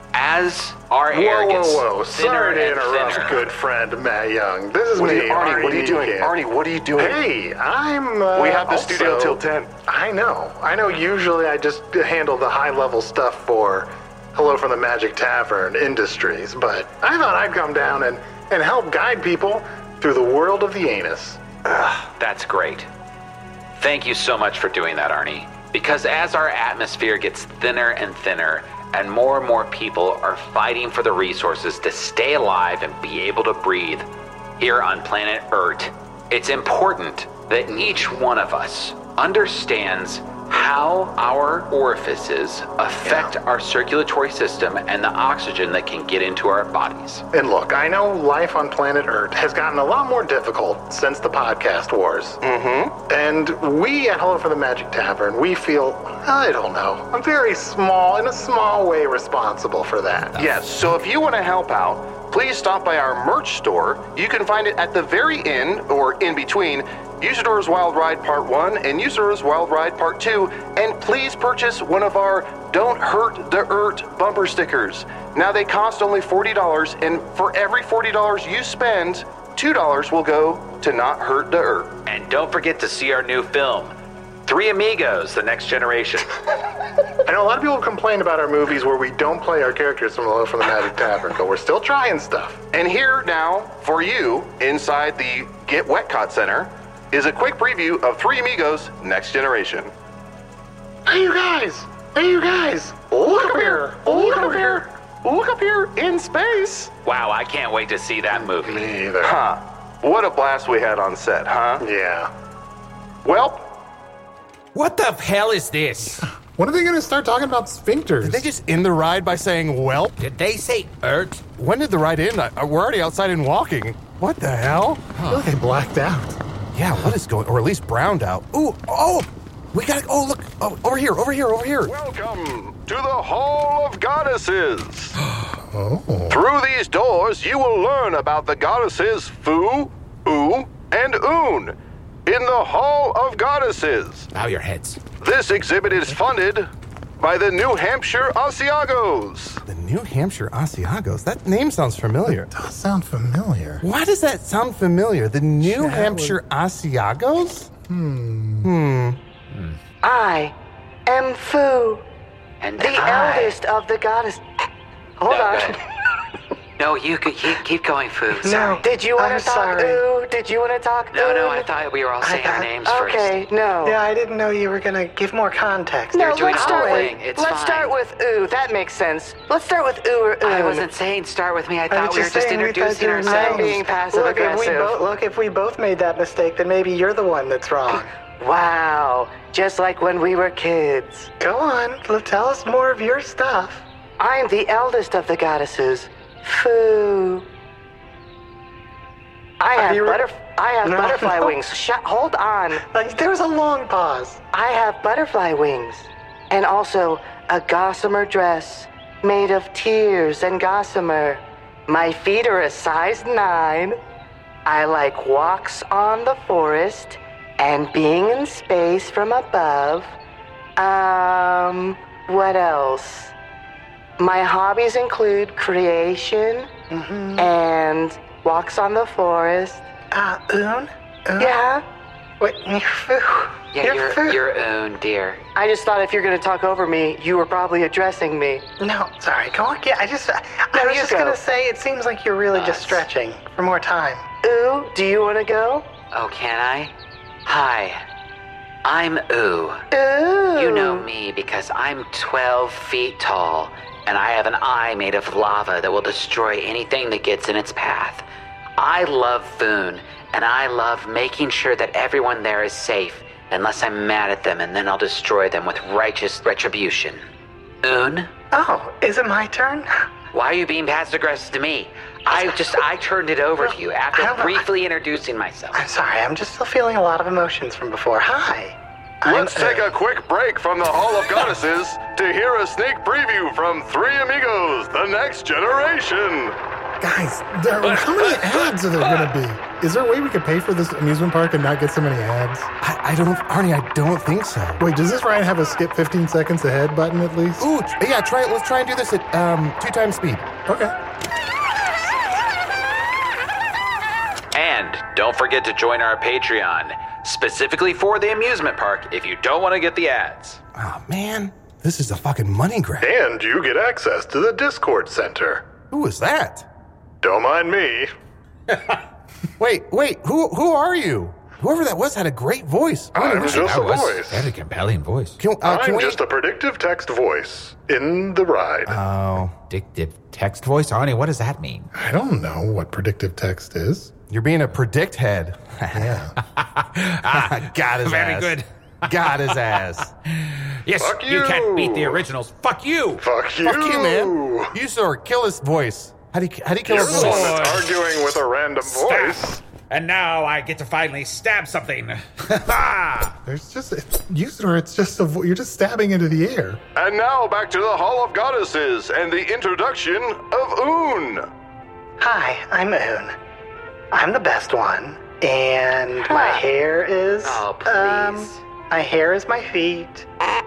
As our air Whoa, gets whoa, whoa. thinner Sorry to and interrupt, thinner, good friend Matt Young. This is What are me, you- Arnie, what are you doing? Niekamp. Arnie, what are you doing? Hey, I'm. Uh, We have the also- studio till ten. I know. I know usually I just handle the high level stuff for Hello from the Magic Tavern Industries, but I thought I'd come down and, and help guide people through the world of the anus. that's great. Thank you so much for doing that, Arnie. Because as our atmosphere gets thinner and thinner, and more and more people are fighting for the resources to stay alive and be able to breathe here on planet Earth, it's important that each one of us understands how our orifices affect our circulatory system and the oxygen that can get into our bodies. And look, I know life on planet Earth has gotten a lot more difficult since the podcast wars. Mm-hmm. And we at Hello from the Magic Tavern, we feel, I don't know, I'm very small, in a small way responsible for that. Yes, so if you want to help out, please stop by our merch store. You can find it at the very end, or in between, Usador's Wild Ride Part one and Usador's Wild Ride Part two, and please purchase one of our Don't Hurt the Earth bumper stickers. Now they cost only forty dollars, and for every forty dollars you spend, two dollars will go to Not Hurt the Earth. And don't forget to see our new film, Three Amigos, The Next Generation. I know a lot of people complain about our movies where we don't play our characters from Hello from the Magic Tavern, but we're still trying stuff. And here now, for you, inside the Get Wetcott Center, is a quick preview of Three Amigos, Next Generation. Hey, you guys! Hey, you guys! Look up here! Look up here! Look up here in space! Wow, I can't wait to see that movie. Me either. Huh. What a blast we had on set, huh? Yeah. Well, What the hell is this? When are they going to start talking about sphincters? Did they just end the ride by saying, "Welp"? Did they say Earth? When did the ride end? I, we're already outside and walking. What the hell? I feel like they blacked out. Yeah, what is going? Or at least browned out. Ooh, oh, we got. Oh, look, oh, over here, over here, over here. welcome to the Hall of Goddesses. Oh. Through these doors, you will learn about the goddesses Fu, U, and Un in the Hall of Goddesses. Bow your heads. This exhibit is funded by the New Hampshire Asiagos. The New Hampshire Asiagos. That name sounds familiar. Does sound familiar. Why does that sound familiar? The New Chad Hampshire Asiagos? Hmm. Hmm. I am Fu, And the I... eldest of the goddess. Hold No, on. go ahead. No, you could keep, keep going, Fu. No. Did you want I'm to talk? sorry. Ooh, did you want to talk? No, no, ooh? I thought we were all saying our names first. Okay, no. Yeah, I didn't know you were gonna give more context. No, You're doing let's the whole start thing. with. It's let's fine. start with ooh. That makes sense. Let's start with ooh or ooh. I wasn't saying start with me. I I thought was we were just saying we thought introducing you were ourselves. I'm being passive look, if we aggressive. both look, if we both made that mistake, then maybe you're the one that's wrong. Wow, just like when we were kids. Go on, l- tell us more of your stuff. I'm the eldest of the goddesses. Fu. I Are have you re- butterf- I have No, butterfly no. wings. Sh- hold on. Like, there was a long pause. I have butterfly wings, and also a gossamer dress made of tears and gossamer. My feet are a size nine. I like walks on the forest and being in space from above. Um, what else? My hobbies include creation Mm-hmm. and walks on the forest. Uh, Un? Un? Yeah? Wait, you're Foo. Yeah, you're, you're, Foo. your own, dear. I just thought if you're going to talk over me, you were probably addressing me. No, sorry, go on. Yeah, I just, I, No, I was you just go. gonna say, it seems like you're really just Us. stretching for more time. Ooh, do you want to go? Oh, can I? Hi. I'm Ooh. Ooh. You know me because I'm twelve feet tall, and I have an eye made of lava that will destroy anything that gets in its path. I love Foon, and I love making sure that everyone there is safe, unless I'm mad at them, and then I'll destroy them with righteous retribution. Un? Oh, is it my turn? Why are you being passive-aggressive to me? I just, I turned it over to you I after don't know. briefly introducing myself. I'm sorry, I'm just still feeling a lot of emotions from before. Hi. Let's I'm, take a quick break from the Hall of Goddesses to hear a sneak preview from Three Amigos, The Next Generation. Guys, there, how many ads are there going to be? Is there a way we could pay for this amusement park and not get so many ads? I, I don't, Arnie, I don't think so. Wait, does this ride have a skip fifteen seconds ahead button at least? Ooh, yeah, try it. Let's try and do this at um, two times speed. Okay. And don't forget to join our Patreon, specifically for the amusement park if you don't want to get the ads. Oh, man. This is a fucking money grab. And you get access to the Discord Center. Who is that? Don't mind me. Wait, wait. Who who are you? Whoever that was had a great voice. I I'm wanna just listen. a voice. Very compelling voice. Can, uh, can I'm we... just a predictive text voice in the ride. Oh. Addictive text voice? Arnie, what does that mean? I don't know what predictive text is. You're being a predict head. Yeah. Got his Very ass. good. Got his ass. Yes, Fuck you. you. Can't beat the originals. Fuck you. Fuck you. Fuck you, man. You sir, kill his voice. How do you, how do you kill You're his the voice? one that's arguing with a random voice. Stab. And now I get to finally stab something. There's just, Usador, it's just a, vo- you're just stabbing into the air. And now back to the Hall of Goddesses and the introduction of Un. Hi, I'm Un. I'm the best one. And my hair is... Oh, please. Um, my hair is my feet.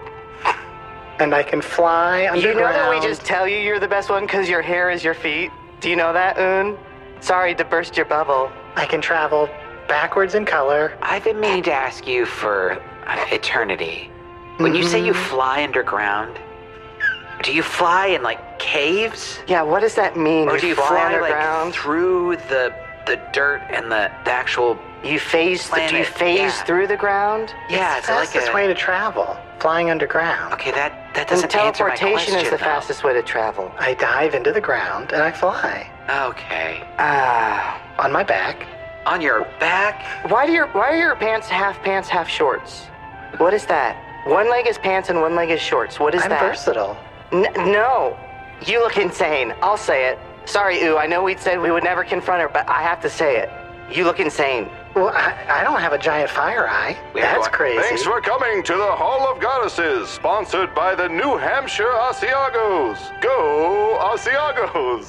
And I can fly underground. You know that we just tell you you're the best one because your hair is your feet? Do you know that, Un? Sorry to burst your bubble. I can travel backwards in color. I've been meaning to ask you for uh, eternity. When you say you fly underground, do you fly in like caves? Yeah, what does that mean? Or you do you fly, fly underground? like through the the dirt and the, the actual You phase. Th- do you planet? phase Yeah. through the ground? Yeah, It's it's the like fastest a, way to travel, flying underground. Okay, that that And doesn't answer my teleportation question. is the though. fastest way to travel. I dive into the ground and I fly. Okay. Ah. On my back. On your back? Why do your Why are your pants half pants, half shorts? What is that? One leg is pants and one leg is shorts. What is I'm that? versatile. N- no. You look insane. I'll say it. Sorry, Ooh. I know we'd said we would never confront her, but I have to say it. You look insane. Well, I, I don't have a giant fire eye. We are That's going- crazy. Thanks for coming to the Hall of Goddesses, sponsored by the New Hampshire Asiagos. Go Asiagos!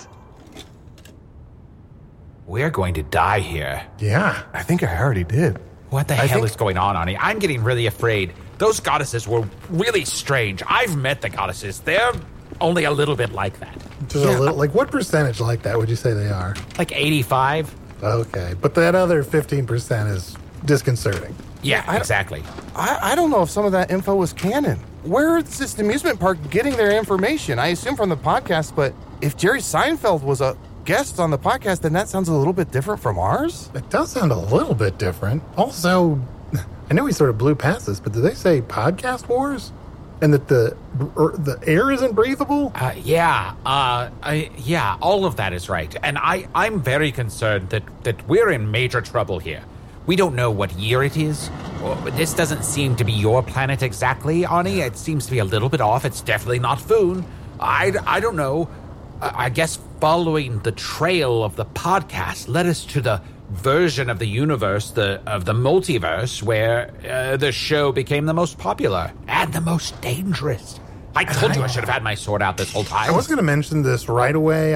We're going to die here. Yeah. I think I already did. What the I hell think- is going on, Arnie? I'm getting really afraid. Those goddesses were really strange. I've met the goddesses. They're only a little bit like that. Just a little, like, what percentage like that would you say they are? Like eighty-five? Okay. But that other fifteen percent is disconcerting. Yeah, I- exactly. I, I don't know if some of that info was canon. Where is this amusement park getting their information? I assume from the podcast, but if Jerry Seinfeld was a guest on the podcast, then that sounds a little bit different from ours. It does sound a little bit different. Also, I know we sort of blew past this, but did they say podcast wars? And that the er, the air isn't breathable? Uh, yeah, uh, I, yeah, all of that is right. And I, I'm very concerned that, that we're in major trouble here. We don't know what year it is. Or, this doesn't seem to be your planet exactly, Arnie. It seems to be a little bit off. It's definitely not Foon. I, I don't know. I I guess following the trail of the podcast led us to the version of the universe, the of the multiverse, where uh, the show became the most popular and the most dangerous. I told you I should have had my sword out this whole time. I was going to mention this right away. I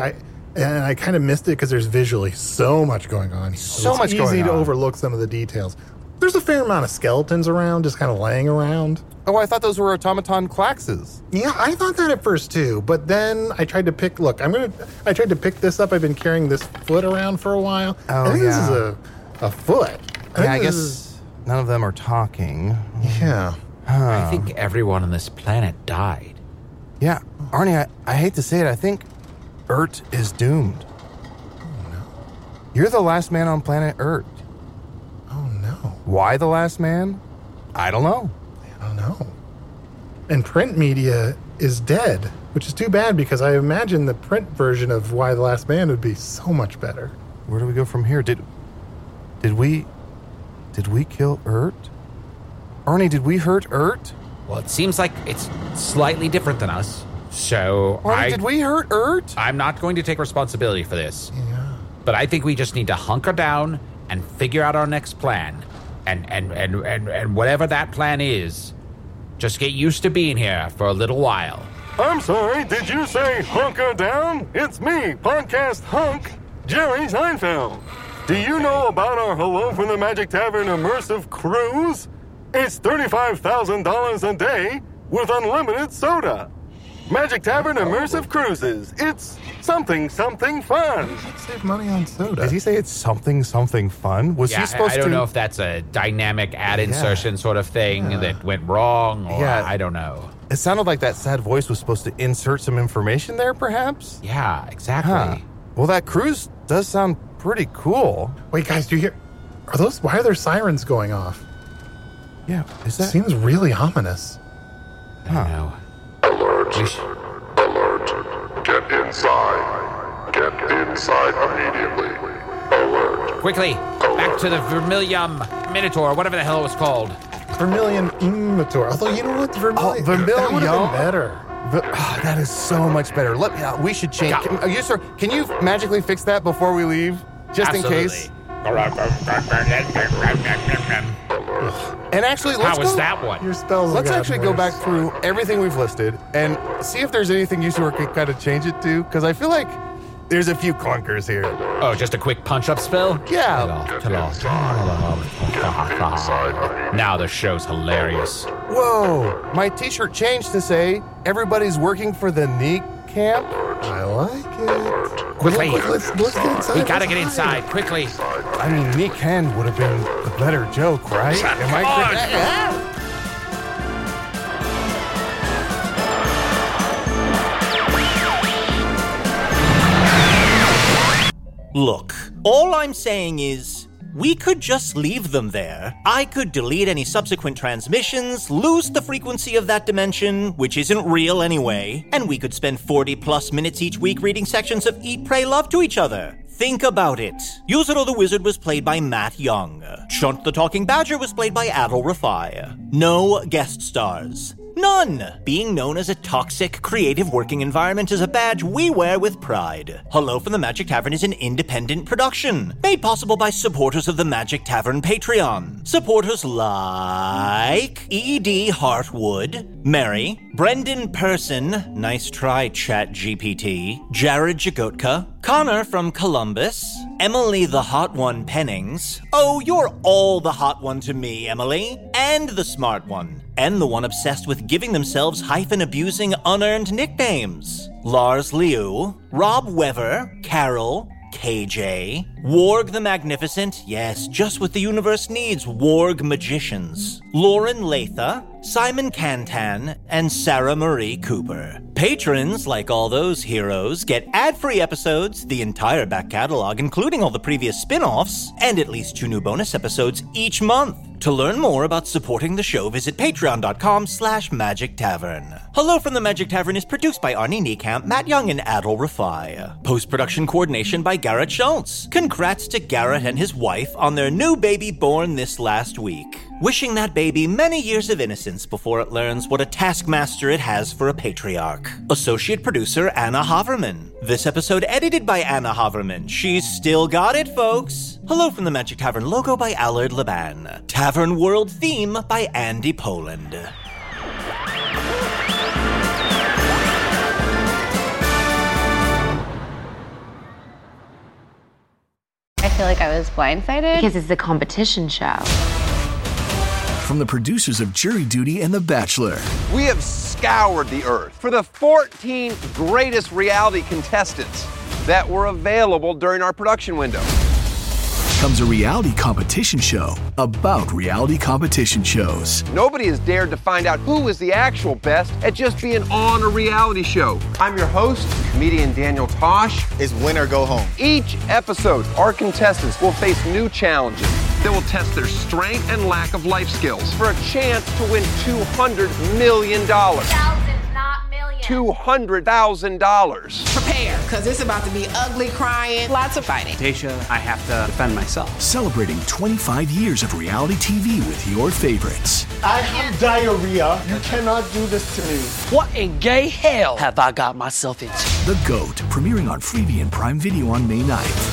And I kind of missed it because there's visually so much going on. So it's much easy going to on. overlook some of the details. There's a fair amount of skeletons around, just kind of laying around. Oh, I thought those were automaton Klaxes. Yeah, I thought that at first too, but then I tried to pick. Look, I'm gonna. I tried to pick this up. I've been carrying this foot around for a while. Oh, I think yeah. this is a a foot. I Yeah, I think guess this is- none of them are talking. Yeah. I think everyone on this planet died. Yeah, Arnie, I, I hate to say it, I think Urt is doomed. Oh, no. You're the last man on planet Urt. Oh, no. Why the last man? I don't know. I don't know. And print media is dead, which is too bad because I imagine the print version of Why the Last Man would be so much better. Where do we go from here? Did did we did we kill Urt? Arnie, did we hurt Urt? Well, it seems like it's slightly different than us. So Arnie, I, did we hurt Urt? I'm not going to take responsibility for this. Yeah. But I think we just need to hunker down and figure out our next plan. And and, and, and, and whatever that plan is, just get used to being here for a little while. I'm sorry, did you say hunker down? It's me, podcast hunk, Jerry Seinfeld. Do you know about our Hello from the Magic Tavern immersive cruise? It's thirty-five thousand dollars a day with unlimited soda. Magic Tavern immersive cruises. It's something, something fun. Save money on soda. Did he say it's something, something fun? Was yeah, he supposed I, I don't to? know if that's a dynamic ad Yeah. insertion sort of thing Yeah. that went wrong, or Yeah. I don't know. It sounded like that sad voice was supposed to insert some information there, perhaps? Yeah, exactly. Huh. Well, that cruise does sound pretty cool. Wait, guys, do you hear? Are those? Why are there sirens going off? Yeah, is that? Seems really ominous. I don't know. Alert! We sh- Alert! Get inside! Get inside immediately! Alert! Quickly, back to the Vermilion Minotaur, whatever the hell it was called. Vermilion Minotaur. Although you know what, Vermilion. Oh, Vermilion. That would have been better. But, ah, that is so much better. Let uh, we should change. Can, uh, you, sir, can you magically fix that before we leave, just in case? And actually, let's How was go, that one? Your spells. Let's have actually gotten go worse. back through everything we've listed and see if there's anything you sort of kind of change it to, because I feel like there's a few clunkers here. Oh, just a quick punch-up spell? Yeah. Now the show's hilarious. Whoa! My T-shirt changed to say everybody's working for the Neek camp. I like it. Quickly. Let's, let's, let's get inside. We gotta Let's get hide. inside, quickly. I mean, Neek Hand would have been the better joke, right? Am I Come on. correct? Look, all I'm saying is, we could just leave them there. I could delete any subsequent transmissions, lose the frequency of that dimension, which isn't real anyway, and we could spend forty plus minutes each week reading sections of Eat, Pray, Love to each other. Think about it. Yuzuru the Wizard was played by Matt Young. Chunt the Talking Badger was played by Adol Rafai. No guest stars. None! Being known as a toxic, creative working environment is a badge we wear with pride. Hello from the Magic Tavern is an independent production, made possible by supporters of the Magic Tavern Patreon. Supporters like E D Hartwood, Mary, Brendan Person, nice try ChatGPT, Jared Jagotka, Connor from Columbus, Emily the Hot One Pennings, oh, you're all the hot one to me, Emily, and the smart one, and the one obsessed with giving themselves hyphen-abusing unearned nicknames. Lars Liu, Rob Wever, Carol, K J, Warg the Magnificent, yes, just what the universe needs, Warg Magicians, Lauren Latha, Simon Cantan, and Sarah Marie Cooper. Patrons, like all those heroes, get ad-free episodes, the entire back catalog, including all the previous spin-offs, and at least two new bonus episodes each month. To learn more about supporting the show, visit patreon.com slash Magic Tavern. Hello from the Magic Tavern is produced by Arnie Niekamp, Matt Young, and Adol Rafai. Post-production coordination by Garrett Schultz. Congrats to Garrett and his wife on their new baby born this last week. Wishing that baby many years of innocence before it learns what a taskmaster it has for a patriarch. Associate producer Anna Haverman. This episode edited by Anna Haverman. She's still got it, folks. Hello from the Magic Tavern logo by Allard Laban. Tavern World theme by Andy Poland. feel like I was blindsided. Because it's the competition show. From the producers of Jury Duty and The Bachelor. We have scoured the earth for the fourteen greatest reality contestants that were available during our production window. Comes a reality competition show about reality competition shows. Nobody has dared to find out who is the actual best at just being on a reality show. I'm your host, comedian Daniel Tosh. It's win or go home. Each episode, our contestants will face new challenges. They will test their strength and lack of life skills for a chance to win two hundred million dollars. Thousands, not millions. two hundred thousand dollars. Prepare, because it's about to be ugly crying, lots of fighting. Tasha, I have to defend myself. Celebrating twenty-five years of reality T V with your favorites. I have diarrhea. You cannot do this to me. What in gay hell have I got myself into? The GOAT, premiering on Freevee and Prime Video on May ninth.